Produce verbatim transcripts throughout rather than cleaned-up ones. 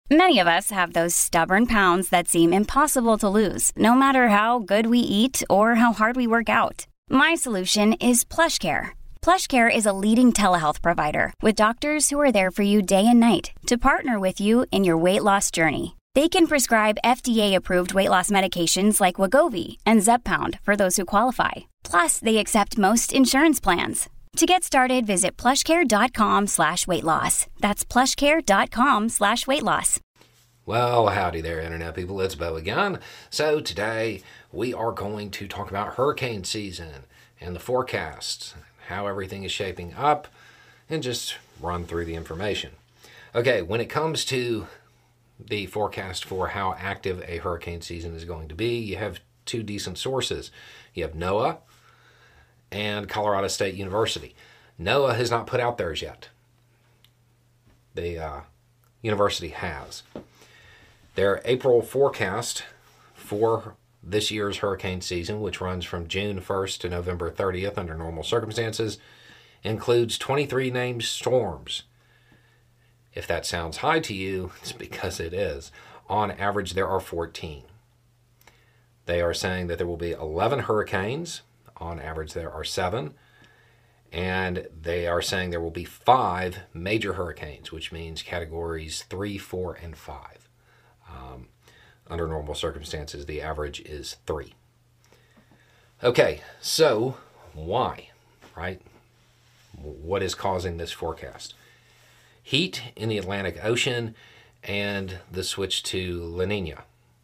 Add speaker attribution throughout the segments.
Speaker 1: Many of us have those stubborn pounds that seem impossible to lose, no matter how good we eat or how hard we work out. My solution is PlushCare. PlushCare is a leading telehealth provider with doctors who are there for you day and night to partner with you in your weight loss journey. They can prescribe F D A-approved weight loss medications like Wegovy and Zepbound for those who qualify. Plus, they accept most insurance plans. To get started, visit plushcare.com slash weight loss. That's plushcare.com slash weight loss.
Speaker 2: Well, howdy there, Internet people. It's Beau again. So today we are going to talk about hurricane season and the forecasts, how everything is shaping up, and just run through the information. Okay, when it comes to the forecast for how active a hurricane season is going to be, you have two decent sources. You have NOAA and Colorado State University. NOAA has not put out theirs yet. The uh, university has. Their April forecast for this year's hurricane season, which runs from June first to November thirtieth under normal circumstances, includes twenty-three named storms. If that sounds high to you, it's because it is. On average, there are fourteen. They are saying that there will be eleven hurricanes. On average, there are seven. And they are saying there will be five major hurricanes, which means categories three, four, and five. Um, under normal circumstances, the average is three. Okay, so why, right? What is causing this forecast? Heat in the Atlantic Ocean and the switch to La Nina.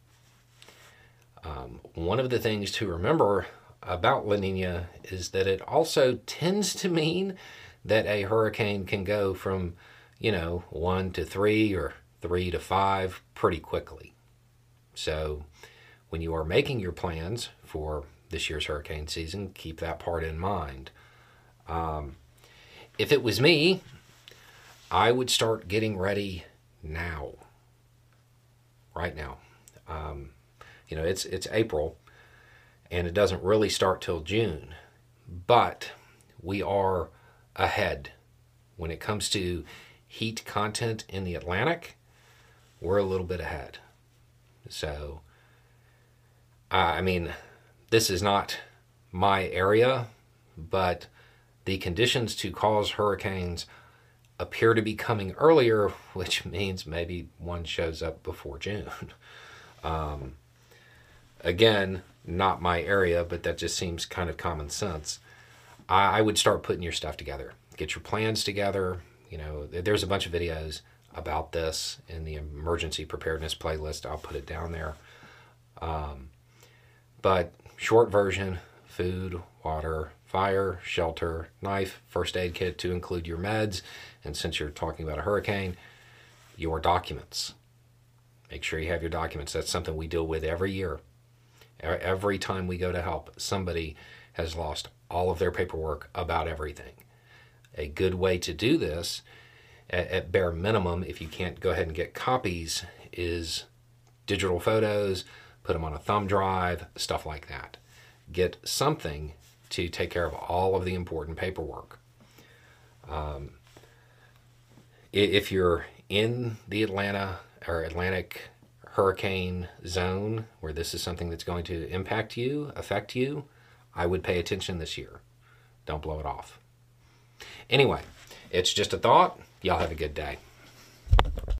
Speaker 2: Um, one of the things to remember about La Nina is that it also tends to mean that a hurricane can go from, you know, one to three or three to five pretty quickly. So when you are making your plans for this year's hurricane season, keep that part in mind. Um, if it was me, I would start getting ready now. Right now. Um, you know, it's it's April, and it doesn't really start till June. But we are ahead. When it comes to heat content in the Atlantic, we're a little bit ahead. So, uh, I mean, this is not my area, but the conditions to cause hurricanes appear to be coming earlier, which means maybe one shows up before June. um, again, not my area, but that just seems kind of common sense. I, I would start putting your stuff together. Get your plans together. You know, there's a bunch of videos about this in the emergency preparedness playlist. I'll put it down there. Um, but short version, food, water, fire, shelter, knife, first aid kit to include your meds, and since you're talking about a hurricane, your documents. Make sure you have your documents. That's something we deal with every year. Every time we go to help, somebody has lost all of their paperwork about everything. A good way to do this, at, at bare minimum, if you can't go ahead and get copies, is digital photos, put them on a thumb drive, stuff like that. Get something to take care of all of the important paperwork. Um, if you're in the Atlanta or Atlantic hurricane zone where this is something that's going to impact you, affect you, I would pay attention this year. Don't blow it off. Anyway, it's just a thought. Y'all have a good day.